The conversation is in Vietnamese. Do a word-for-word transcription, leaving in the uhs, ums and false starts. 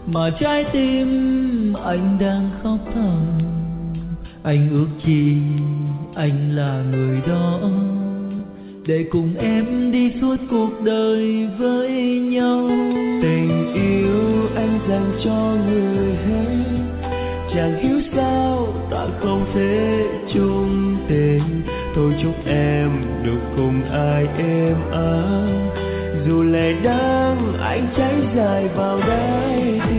mà trái tim anh đang khóc thầm. Anh ước chi anh là người đó để cùng em đi suốt cuộc đời với nhau. Tình yêu anh dành cho người hết, chẳng hiểu sao ta không thể chung tình. Thôi chúc em được cùng ai êm ấm, dù lệ đắng anh cháy dài vào đáy tim.